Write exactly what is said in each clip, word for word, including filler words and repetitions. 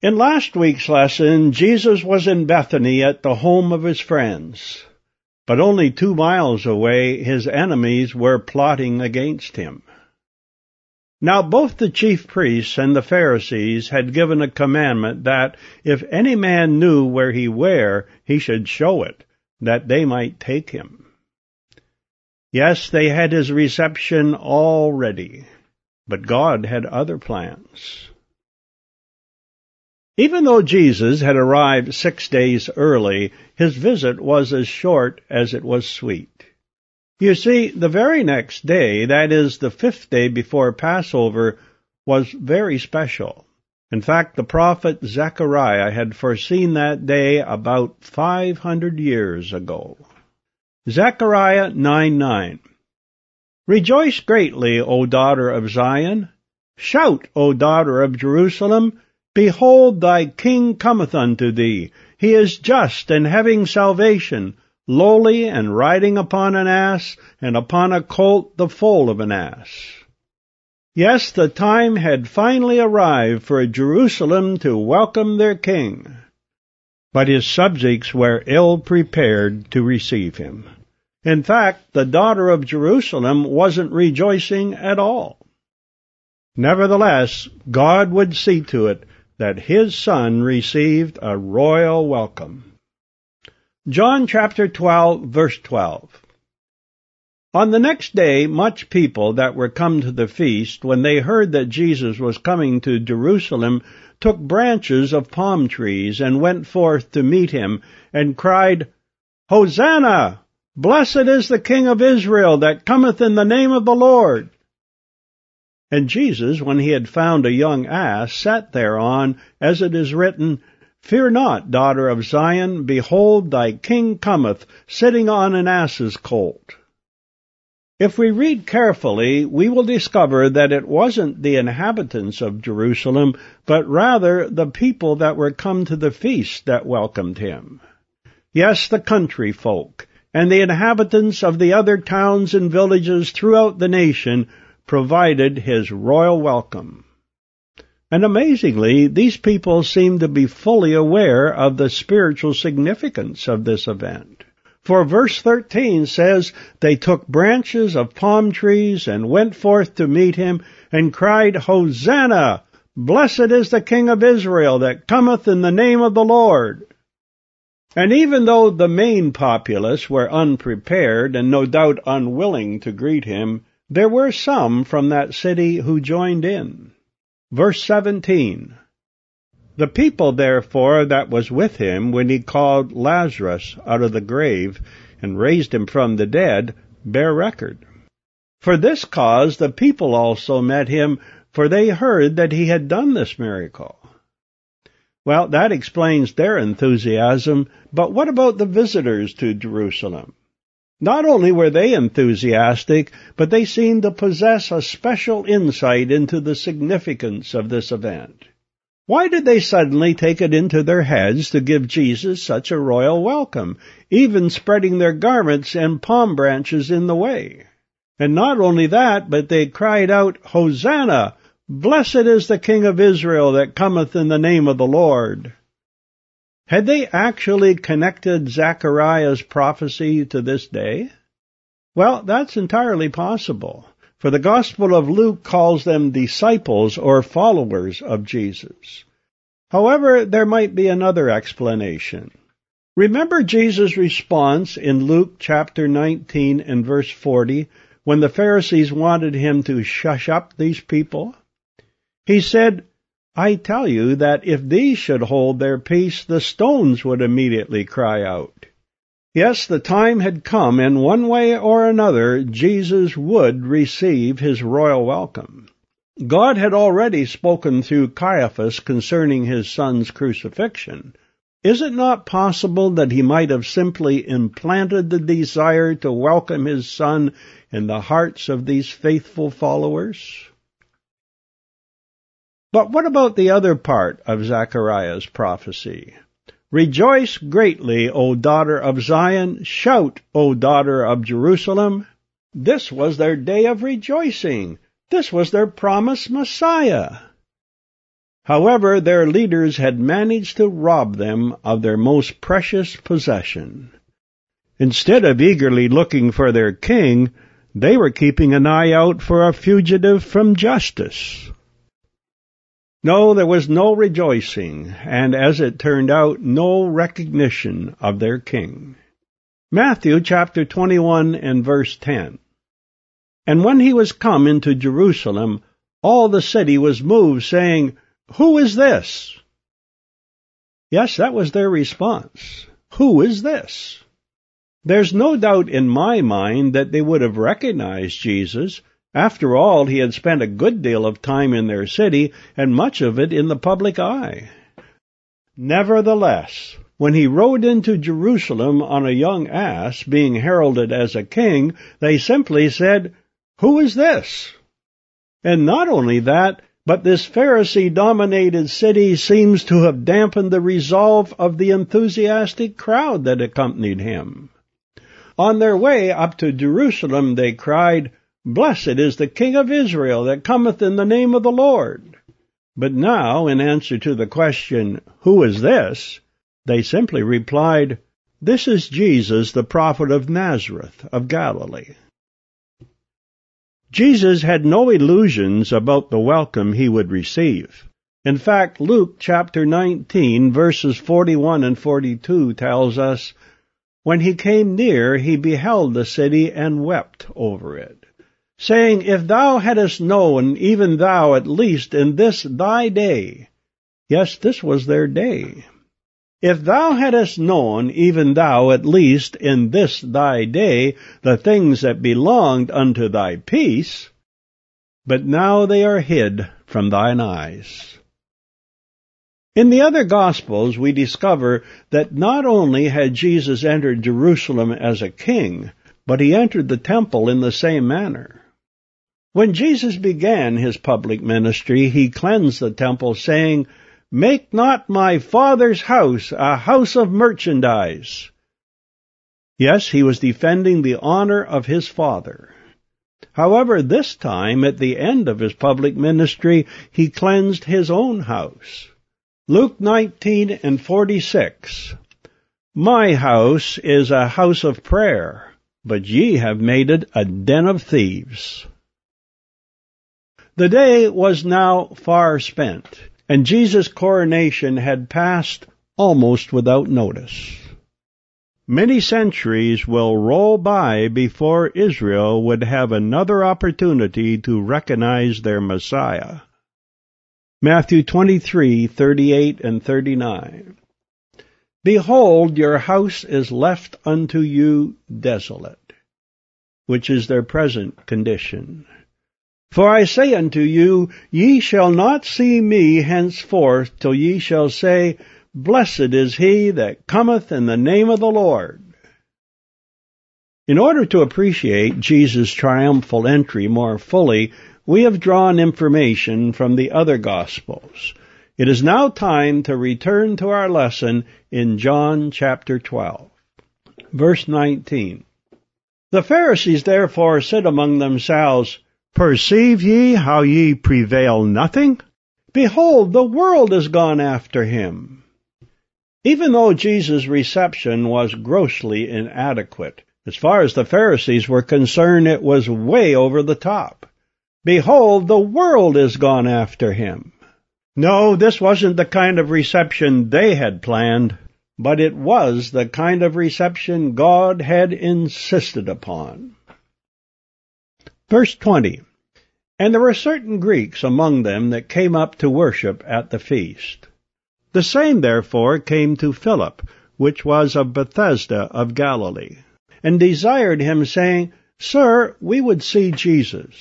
In last week's lesson, Jesus was in Bethany at the home of his friends, but only two miles away his enemies were plotting against him. Now both the chief priests and the Pharisees had given a commandment that if any man knew where he were, he should show it, that they might take him. Yes, they had his reception all ready, but God had other plans. Even though Jesus had arrived six days early, his visit was as short as it was sweet. You see, the very next day, that is, the fifth day before Passover, was very special. In fact, the prophet Zechariah had foreseen that day about five hundred years ago. Zechariah nine nine. Rejoice greatly, O daughter of Zion. Shout, O daughter of Jerusalem. Behold, thy king cometh unto thee. He is just and having salvation, lowly and riding upon an ass, and upon a colt the foal of an ass. Yes, the time had finally arrived for Jerusalem to welcome their king. But his subjects were ill prepared to receive him. In fact, the daughter of Jerusalem wasn't rejoicing at all. Nevertheless, God would see to it that his son received a royal welcome. John chapter twelve, verse twelve. On the next day, much people that were come to the feast, when they heard that Jesus was coming to Jerusalem, took branches of palm trees and went forth to meet him, and cried, Hosanna! Blessed is the King of Israel that cometh in the name of the Lord. And Jesus, when he had found a young ass, sat thereon, as it is written, Fear not, daughter of Zion, behold, thy king cometh, sitting on an ass's colt. If we read carefully, we will discover that it wasn't the inhabitants of Jerusalem, but rather the people that were come to the feast that welcomed him. Yes, the country folk, and the inhabitants of the other towns and villages throughout the nation provided his royal welcome. And amazingly, these people seem to be fully aware of the spiritual significance of this event. For verse thirteen says, They took branches of palm trees and went forth to meet him, and cried, Hosanna! Blessed is the King of Israel that cometh in the name of the Lord. And even though the main populace were unprepared and no doubt unwilling to greet him, there were some from that city who joined in. Verse seventeen. The people therefore that was with him when he called Lazarus out of the grave and raised him from the dead bear record. For this cause the people also met him, for they heard that he had done this miracle. Well, that explains their enthusiasm, but what about the visitors to Jerusalem? Not only were they enthusiastic, but they seemed to possess a special insight into the significance of this event. Why did they suddenly take it into their heads to give Jesus such a royal welcome, even spreading their garments and palm branches in the way? And not only that, but they cried out, Hosanna! Blessed is the King of Israel that cometh in the name of the Lord. Had they actually connected Zechariah's prophecy to this day? Well, that's entirely possible, for the Gospel of Luke calls them disciples or followers of Jesus. However, there might be another explanation. Remember Jesus' response in Luke chapter nineteen and verse forty, when the Pharisees wanted him to shush up these people? He said, I tell you that if these should hold their peace, the stones would immediately cry out. Yes, the time had come, and one way or another, Jesus would receive his royal welcome. God had already spoken through Caiaphas concerning his son's crucifixion. Is it not possible that he might have simply implanted the desire to welcome his son in the hearts of these faithful followers? But what about the other part of Zechariah's prophecy? Rejoice greatly, O daughter of Zion. Shout, O daughter of Jerusalem. This was their day of rejoicing. This was their promised Messiah. However, their leaders had managed to rob them of their most precious possession. Instead of eagerly looking for their king, they were keeping an eye out for a fugitive from justice. No, there was no rejoicing, and as it turned out, no recognition of their king. Matthew chapter twenty-one and verse ten. And when he was come into Jerusalem, all the city was moved, saying, Who is this? Yes, that was their response. Who is this? There's no doubt in my mind that they would have recognized Jesus. After all, he had spent a good deal of time in their city, and much of it in the public eye. Nevertheless, when he rode into Jerusalem on a young ass, being heralded as a king, they simply said, Who is this? And not only that, but this Pharisee-dominated city seems to have dampened the resolve of the enthusiastic crowd that accompanied him. On their way up to Jerusalem, they cried, Blessed is the King of Israel that cometh in the name of the Lord. But now, in answer to the question, Who is this? They simply replied, This is Jesus, the prophet of Nazareth of Galilee. Jesus had no illusions about the welcome he would receive. In fact, Luke chapter nineteen, verses forty-one and forty-two tells us, When he came near, he beheld the city and wept over it, saying, If thou hadst known, even thou at least in this thy day. Yes, this was their day. If thou hadst known, even thou at least in this thy day, the things that belonged unto thy peace, but now they are hid from thine eyes. In the other Gospels, we discover that not only had Jesus entered Jerusalem as a king, but he entered the temple in the same manner. When Jesus began his public ministry, he cleansed the temple, saying, Make not my Father's house a house of merchandise. Yes, he was defending the honor of his Father. However, this time, at the end of his public ministry, he cleansed his own house. Luke nineteen and forty-six. My house is a house of prayer, but ye have made it a den of thieves. The day was now far spent, and Jesus' coronation had passed almost without notice. Many centuries will roll by before Israel would have another opportunity to recognize their Messiah. Matthew twenty-three, thirty-eight and thirty-nine. Behold, your house is left unto you desolate, which is their present condition. For I say unto you, ye shall not see me henceforth till ye shall say, Blessed is he that cometh in the name of the Lord. In order to appreciate Jesus' triumphal entry more fully, we have drawn information from the other Gospels. It is now time to return to our lesson in John chapter twelve. Verse nineteen. The Pharisees therefore said among themselves, Perceive ye how ye prevail nothing? Behold, the world is gone after him. Even though Jesus' reception was grossly inadequate, as far as the Pharisees were concerned, it was way over the top. Behold, the world is gone after him. No, this wasn't the kind of reception they had planned, but it was the kind of reception God had insisted upon. Verse twenty. And there were certain Greeks among them that came up to worship at the feast. The same therefore came to Philip, which was of Bethsaida of Galilee, and desired him, saying, Sir, we would see Jesus.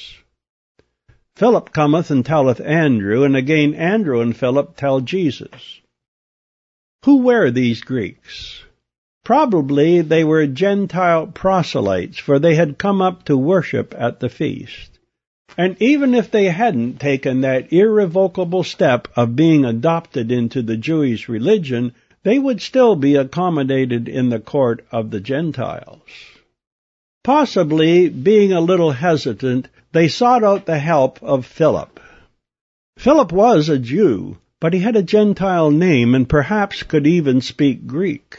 Philip cometh and telleth Andrew, and again Andrew and Philip tell Jesus. Who were these Greeks? Probably they were Gentile proselytes, for they had come up to worship at the feast. And even if they hadn't taken that irrevocable step of being adopted into the Jewish religion, they would still be accommodated in the court of the Gentiles. Possibly, being a little hesitant, they sought out the help of Philip. Philip was a Jew, but he had a Gentile name and perhaps could even speak Greek.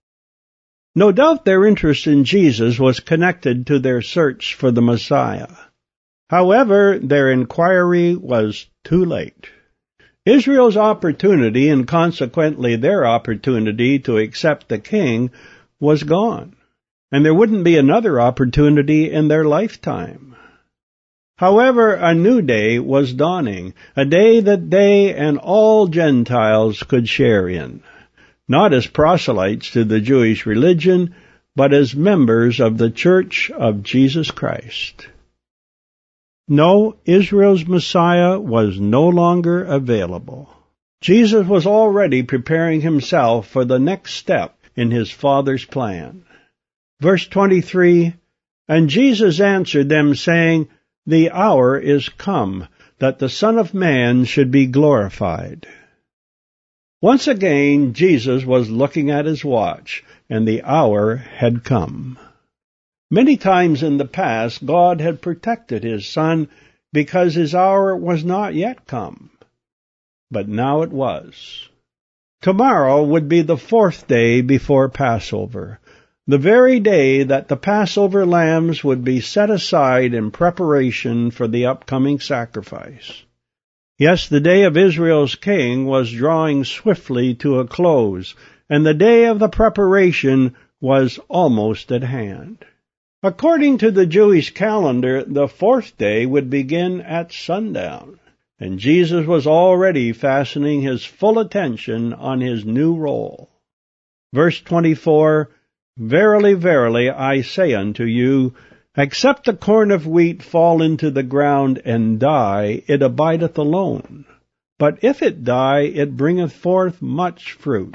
No doubt their interest in Jesus was connected to their search for the Messiah. However, their inquiry was too late. Israel's opportunity, and consequently their opportunity to accept the king, was gone, and there wouldn't be another opportunity in their lifetime. However, a new day was dawning, a day that they and all Gentiles could share in, not as proselytes to the Jewish religion, but as members of the Church of Jesus Christ. No, Israel's Messiah was no longer available. Jesus was already preparing himself for the next step in his Father's plan. Verse twenty-three, "And Jesus answered them, saying, The hour is come, that the Son of Man should be glorified." Once again, Jesus was looking at his watch, and the hour had come. Many times in the past, God had protected his Son because his hour was not yet come. But now it was. Tomorrow would be the fourth day before Passover, the very day that the Passover lambs would be set aside in preparation for the upcoming sacrifice. Yes, the day of Israel's king was drawing swiftly to a close, and the day of the preparation was almost at hand. According to the Jewish calendar, the fourth day would begin at sundown, and Jesus was already fastening his full attention on his new role. Verse twenty-four, "Verily, verily, I say unto you, except the corn of wheat fall into the ground and die, it abideth alone. But if it die, it bringeth forth much fruit."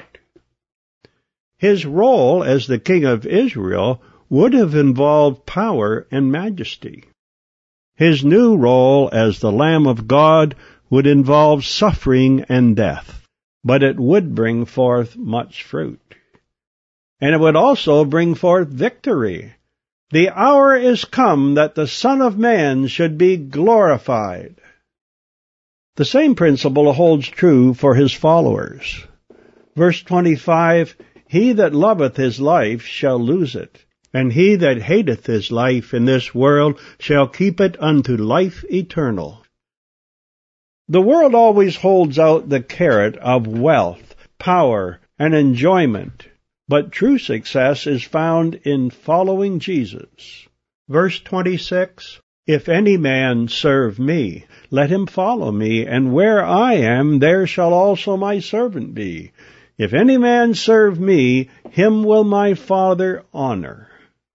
His role as the king of Israel would have involved power and majesty. His new role as the Lamb of God would involve suffering and death, but it would bring forth much fruit. And it would also bring forth victory. The hour is come that the Son of Man should be glorified. The same principle holds true for his followers. Verse twenty-five, "He that loveth his life shall lose it, and he that hateth his life in this world shall keep it unto life eternal." The world always holds out the carrot of wealth, power, and enjoyment, but true success is found in following Jesus. Verse twenty-six, "If any man serve me, let him follow me, and where I am, there shall also my servant be. If any man serve me, him will my Father honor."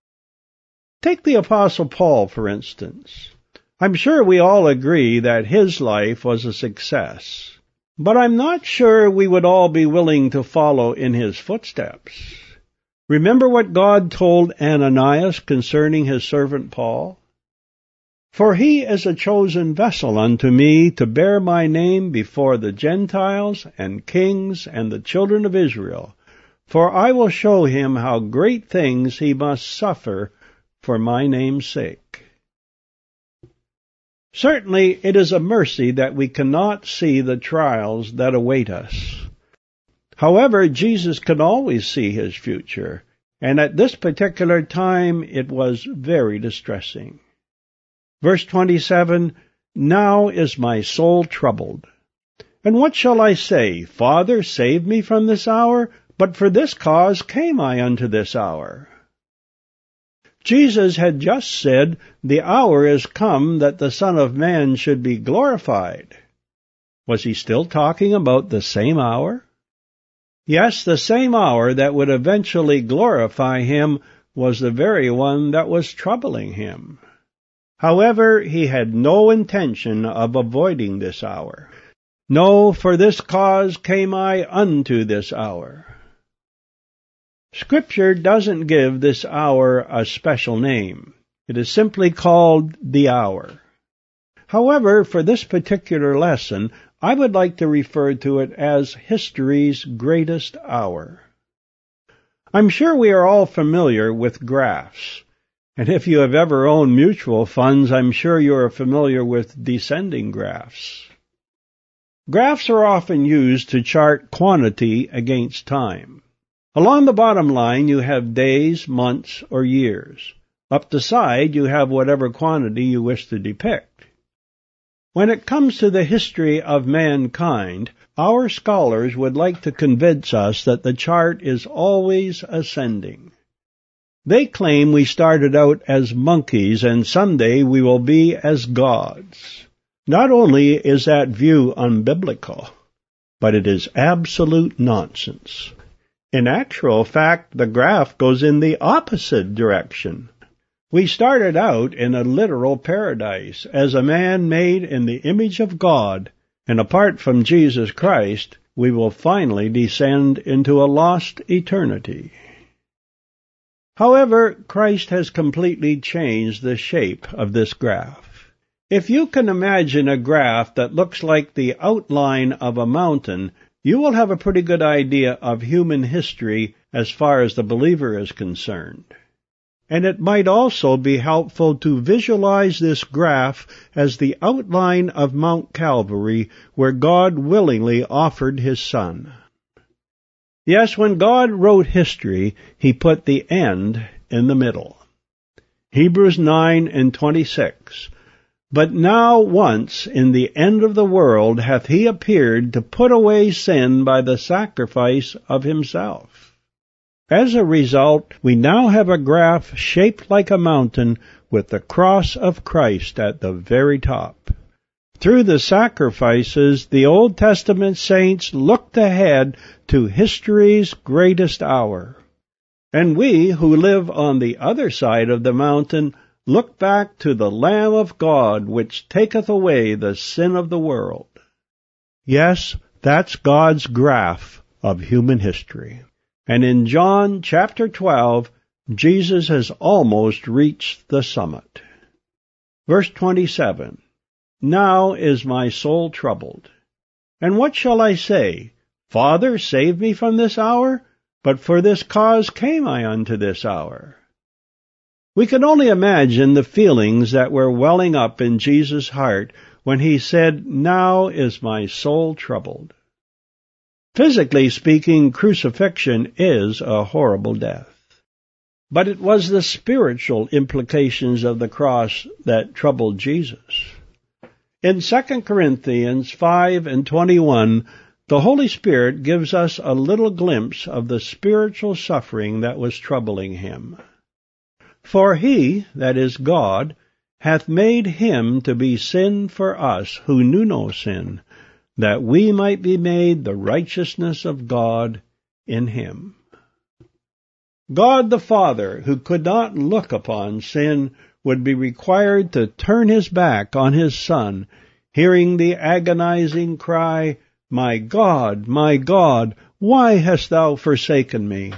Take the Apostle Paul, for instance. I'm sure we all agree that his life was a success, but I'm not sure we would all be willing to follow in his footsteps. Remember what God told Ananias concerning his servant Paul? "For he is a chosen vessel unto me to bear my name before the Gentiles and kings and the children of Israel. For I will show him how great things he must suffer for my name's sake." Certainly it is a mercy that we cannot see the trials that await us. However, Jesus can always see his future, and at this particular time it was very distressing. Verse twenty-seven, "Now is my soul troubled. And what shall I say? Father, save me from this hour? But for this cause came I unto this hour." Jesus had just said, "The hour is come that the Son of Man should be glorified." Was he still talking about the same hour? Yes, the same hour that would eventually glorify him was the very one that was troubling him. However, he had no intention of avoiding this hour. "No, for this cause came I unto this hour." Scripture doesn't give this hour a special name. It is simply called the hour. However, for this particular lesson, I would like to refer to it as history's greatest hour. I'm sure we are all familiar with graphs, and if you have ever owned mutual funds, I'm sure you are familiar with descending graphs. Graphs are often used to chart quantity against time. Along the bottom line you have days, months, or years. Up the side you have whatever quantity you wish to depict. When it comes to the history of mankind, our scholars would like to convince us that the chart is always ascending. They claim we started out as monkeys and someday we will be as gods. Not only is that view unbiblical, but it is absolute nonsense. In actual fact, the graph goes in the opposite direction. We started out in a literal paradise as a man made in the image of God, and apart from Jesus Christ, we will finally descend into a lost eternity. However, Christ has completely changed the shape of this graph. If you can imagine a graph that looks like the outline of a mountain, you will have a pretty good idea of human history as far as the believer is concerned. And it might also be helpful to visualize this graph as the outline of Mount Calvary, where God willingly offered His Son. Yes, when God wrote history, He put the end in the middle. Hebrews nine and twenty-six. But now once in the end of the world hath He appeared to put away sin by the sacrifice of Himself. As a result, we now have a graph shaped like a mountain with the cross of Christ at the very top. Through the sacrifices, the Old Testament saints looked ahead to history's greatest hour. And we who live on the other side of the mountain look back to the Lamb of God, which taketh away the sin of the world. Yes, that's God's graph of human history. And in John chapter twelve, Jesus has almost reached the summit. Verse twenty-seven, Now is my soul troubled. And what shall I say? Father, save me from this hour? But for this cause came I unto this hour. We can only imagine the feelings that were welling up in Jesus' heart when He said, Now is my soul troubled. Physically speaking, crucifixion is a horrible death. But it was the spiritual implications of the cross that troubled Jesus. In Second Corinthians five and twenty-one, the Holy Spirit gives us a little glimpse of the spiritual suffering that was troubling Him. For He, that is God, hath made Him to be sin for us who knew no sin, that we might be made the righteousness of God in Him. God the Father, who could not look upon sin, would be required to turn His back on His Son, hearing the agonizing cry, My God, my God, why hast Thou forsaken me?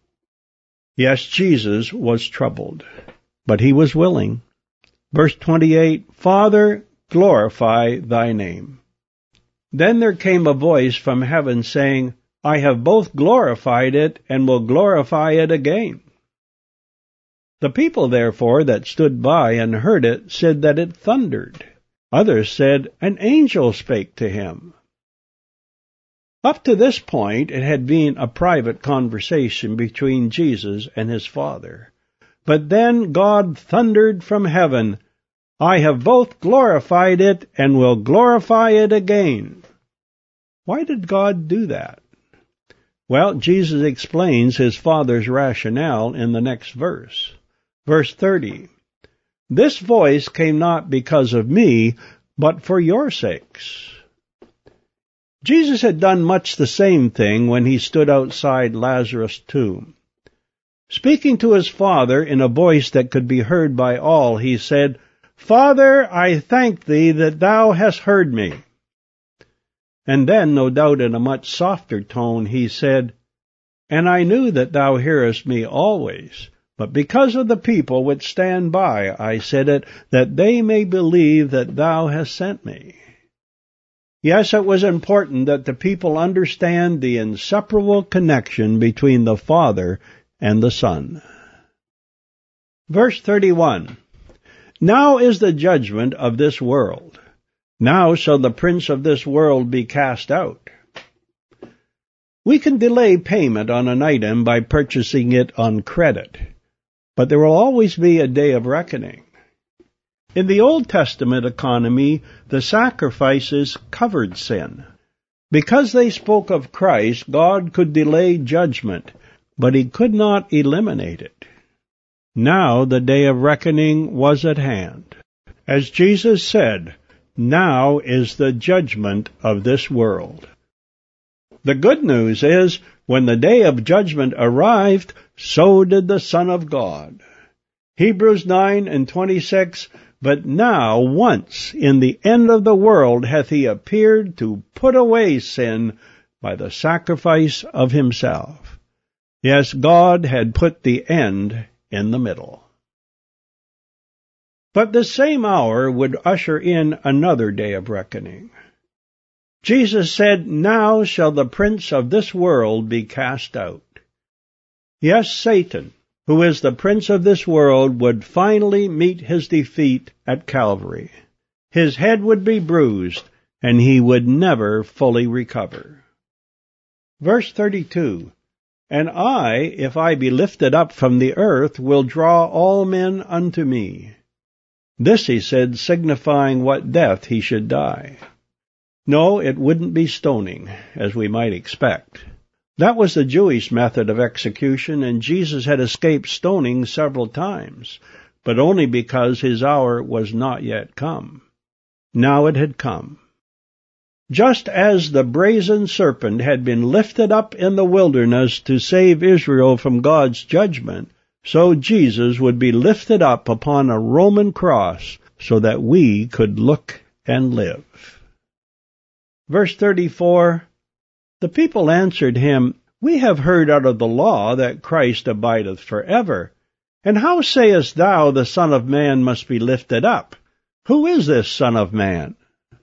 Yes, Jesus was troubled, but He was willing. Verse twenty-eight, Father, glorify Thy name. Then there came a voice from heaven saying, I have both glorified it and will glorify it again. The people, therefore, that stood by and heard it said that it thundered. Others said, An angel spake to Him. Up to this point, it had been a private conversation between Jesus and His Father. But then God thundered from heaven, I have both glorified it and will glorify it again. Why did God do that? Well, Jesus explains His Father's rationale in the next verse. Verse thirty, This voice came not because of me, but for your sakes. Jesus had done much the same thing when He stood outside Lazarus' tomb. Speaking to His Father in a voice that could be heard by all, He said, Father, I thank Thee that Thou hast heard me. And then, no doubt in a much softer tone, He said, And I knew that Thou hearest me always, but because of the people which stand by, I said it, that they may believe that Thou hast sent me. Yes, it was important that the people understand the inseparable connection between the Father and the Son. Verse thirty-one, Now is the judgment of this world. Now shall the prince of this world be cast out. We can delay payment on an item by purchasing it on credit, but there will always be a day of reckoning. In the Old Testament economy, the sacrifices covered sin. Because they spoke of Christ, God could delay judgment, but he could not eliminate it. Now the day of reckoning was at hand. As Jesus said, "Now is the judgment of this world." The good news is, when the day of judgment arrived, so did the Son of God. Hebrews nine and twenty-six, "But now once in the end of the world hath he appeared to put away sin by the sacrifice of himself." Yes, God had put the end in the middle. But the same hour would usher in another day of reckoning. Jesus said, "Now shall the prince of this world be cast out." Yes, Satan, who is the prince of this world, would finally meet his defeat at Calvary. His head would be bruised, and he would never fully recover. Verse thirty-two, "And I, if I be lifted up from the earth, will draw all men unto me." This he said, signifying what death he should die. No, it wouldn't be stoning, as we might expect. That was the Jewish method of execution, and Jesus had escaped stoning several times, but only because his hour was not yet come. Now it had come. Just as the brazen serpent had been lifted up in the wilderness to save Israel from God's judgment, so Jesus would be lifted up upon a Roman cross so that we could look and live. Verse thirty-four, "The people answered him, We have heard out of the law that Christ abideth forever. And how sayest thou the Son of Man must be lifted up? Who is this Son of Man?"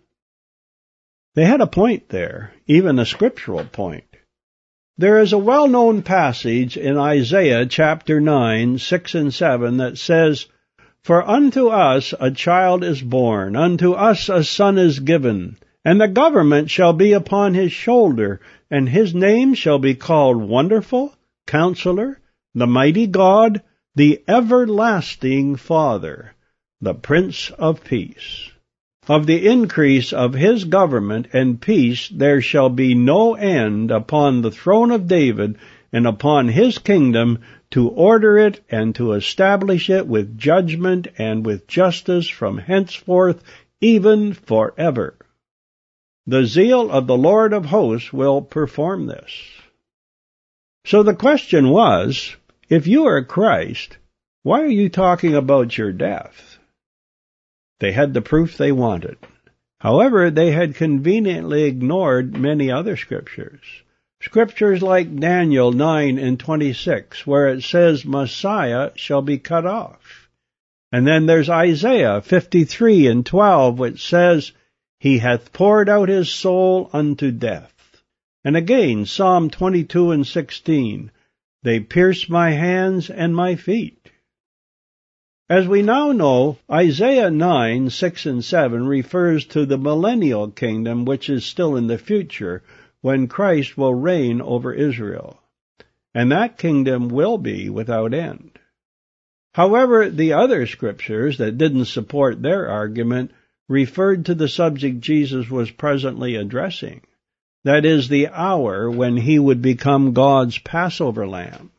They had a point there, even a scriptural point. There is a well-known passage in Isaiah chapter nine, six and seven that says, "For unto us a child is born, unto us a son is given, and the government shall be upon his shoulder, and his name shall be called Wonderful, Counselor, the Mighty God, the Everlasting Father, the Prince of Peace. Of the increase of his government and peace there shall be no end upon the throne of David and upon his kingdom, to order it and to establish it with judgment and with justice from henceforth even forever. The zeal of the Lord of hosts will perform this." So the question was, if you are Christ, why are you talking about your death? They had the proof they wanted. However, they had conveniently ignored many other scriptures. Scriptures like Daniel nine and twenty-six, where it says Messiah shall be cut off. And then there's Isaiah fifty-three and twelve, which says, "He hath poured out his soul unto death." And again, Psalm twenty-two and sixteen, "They pierced my hands and my feet." As we now know, Isaiah nine, six and seven refers to the millennial kingdom, which is still in the future, when Christ will reign over Israel. And that kingdom will be without end. However, the other scriptures that didn't support their argument referred to the subject Jesus was presently addressing. That is, the hour when he would become God's Passover lamb.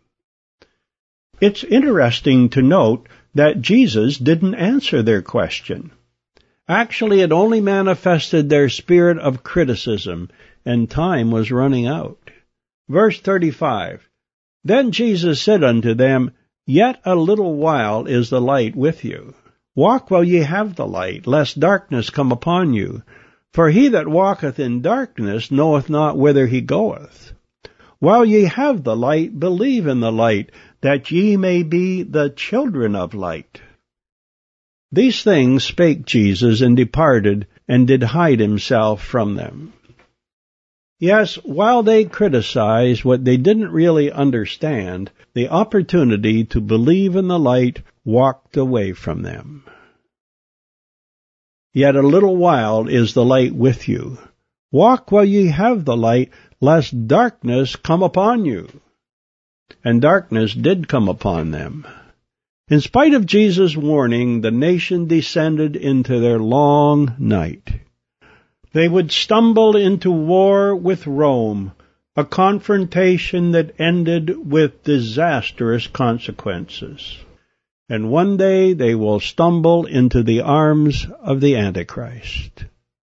It's interesting to note that Jesus didn't answer their question. Actually, it only manifested their spirit of criticism, and time was running out. Verse thirty-five, "Then Jesus said unto them, Yet a little while is the light with you. Walk while ye have the light, lest darkness come upon you. For he that walketh in darkness knoweth not whither he goeth. While ye have the light, believe in the light, that ye may be the children of light." These things spake Jesus, and departed, and did hide himself from them. Yes, while they criticized what they didn't really understand, the opportunity to believe in the light walked away from them. yet a little while is the light with you. Walk while ye have the light, lest darkness come upon you. And darkness did come upon them. In spite of Jesus' warning, the nation descended into their long night. They would stumble into war with Rome, a confrontation that ended with disastrous consequences. And one day they will stumble into the arms of the Antichrist.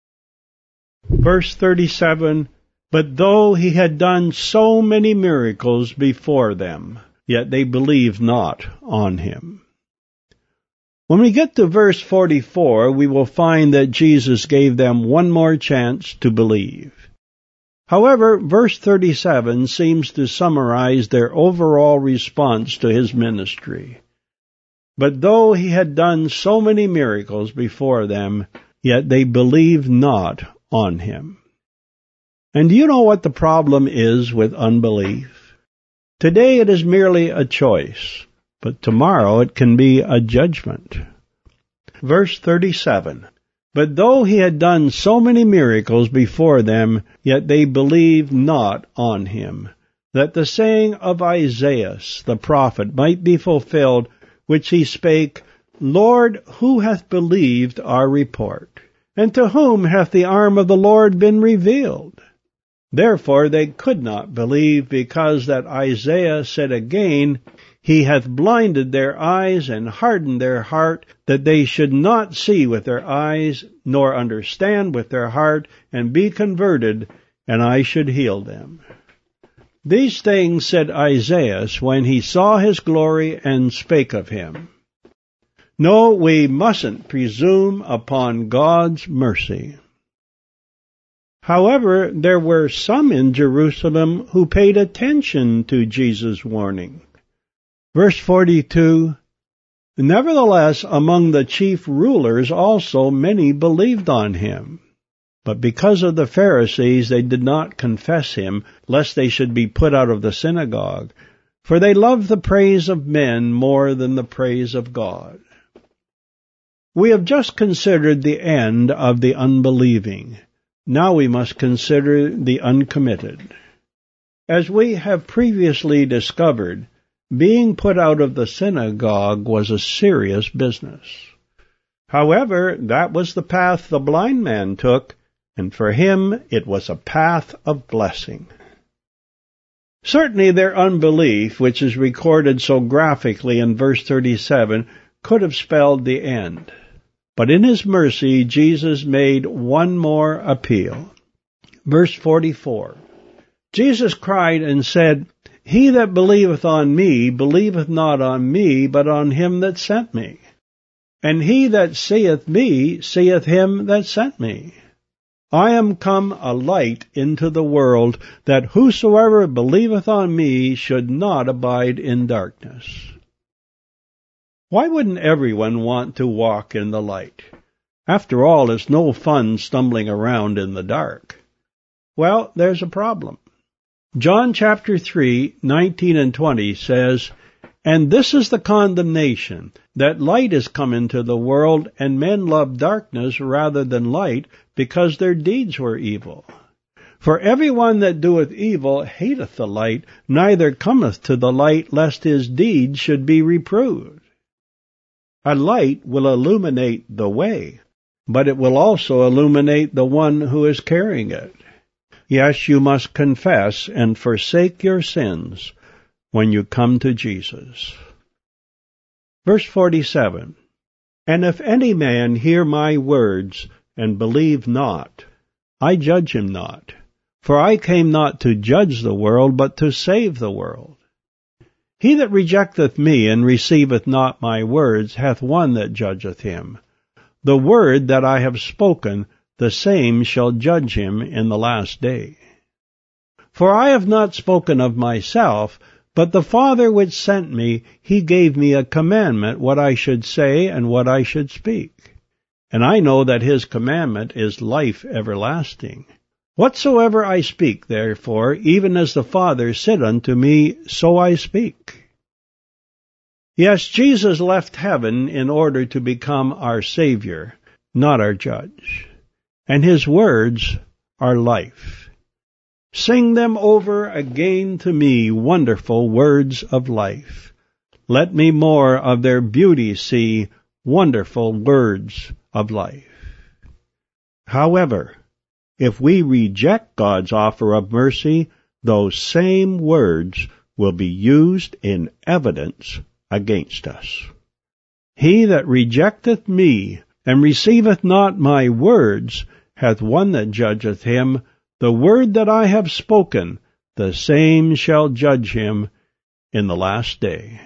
Verse thirty-seven, but though he had done so many miracles before them, yet they believed not on him. When we get to verse forty-four, we will find that Jesus gave them one more chance to believe. However, verse thirty-seven seems to summarize their overall response to his ministry. But though he had done so many miracles before them, yet they believed not on him. And do you know what the problem is with unbelief? Today it is merely a choice, but tomorrow it can be a judgment. Verse thirty-seven, but though he had done so many miracles before them, yet they believed not on him, that the saying of Isaiah the prophet might be fulfilled, which he spake, Lord, who hath believed our report? And to whom hath the arm of the Lord been revealed? Therefore they could not believe, because that Isaiah said again, He hath blinded their eyes and hardened their heart, that they should not see with their eyes, nor understand with their heart, and be converted, and I should heal them. These things said Isaiah when he saw his glory and spake of him. No, we mustn't presume upon God's mercy. However, there were some in Jerusalem who paid attention to Jesus' warning. Verse forty-two, nevertheless, among the chief rulers also many believed on him. But because of the Pharisees they did not confess him, lest they should be put out of the synagogue. For they loved the praise of men more than the praise of God. We have just considered the end of the unbelieving. Now we must consider the uncommitted. As we have previously discovered, being put out of the synagogue was a serious business. However, that was the path the blind man took, and for him it was a path of blessing. Certainly their unbelief, which is recorded so graphically in verse thirty-seven, could have spelled the end. But in his mercy, Jesus made one more appeal. Verse forty-four, Jesus cried and said, He that believeth on me, believeth not on me, but on him that sent me. And he that seeth me, seeth him that sent me. I am come a light into the world, that whosoever believeth on me should not abide in darkness. Why wouldn't everyone want to walk in the light? After all, it's no fun stumbling around in the dark. Well, there's a problem. John chapter three, nineteen and twenty says, And this is the condemnation, that light is come into the world, and men love darkness rather than light, because their deeds were evil. For every one that doeth evil hateth the light, neither cometh to the light, lest his deeds should be reproved. A light will illuminate the way, but it will also illuminate the one who is carrying it. Yes, you must confess and forsake your sins when you come to Jesus. Verse forty-seven, And if any man hear my words, and believe not, I judge him not. For I came not to judge the world, but to save the world. He that rejecteth me, and receiveth not my words, hath one that judgeth him. The word that I have spoken, the same shall judge him in the last day. For I have not spoken of myself, but the Father which sent me, he gave me a commandment what I should say and what I should speak. And I know that his commandment is life everlasting. Whatsoever I speak, therefore, even as the Father said unto me, so I speak. Yes, Jesus left heaven in order to become our Savior. not our judge, and his words are life. Sing them over again to me, wonderful words of life. Let me more of their beauty see, wonderful words of life. However, if we reject God's offer of mercy, those same words will be used in evidence against us. He that rejecteth me, and receiveth not my words, hath one that judgeth him. The word that I have spoken, the same shall judge him in the last day.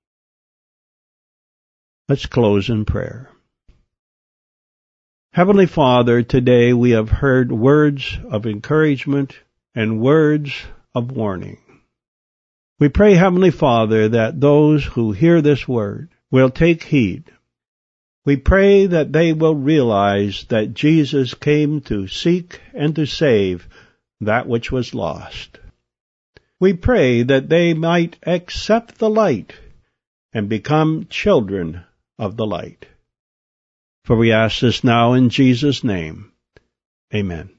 Let's close in prayer. Heavenly Father, today we have heard words of encouragement and words of warning. We pray, Heavenly Father, that those who hear this word will take heed. We pray that they will realize that Jesus came to seek and to save that which was lost. We pray that they might accept the light and become children of the light. For we ask this now in Jesus' name. Amen.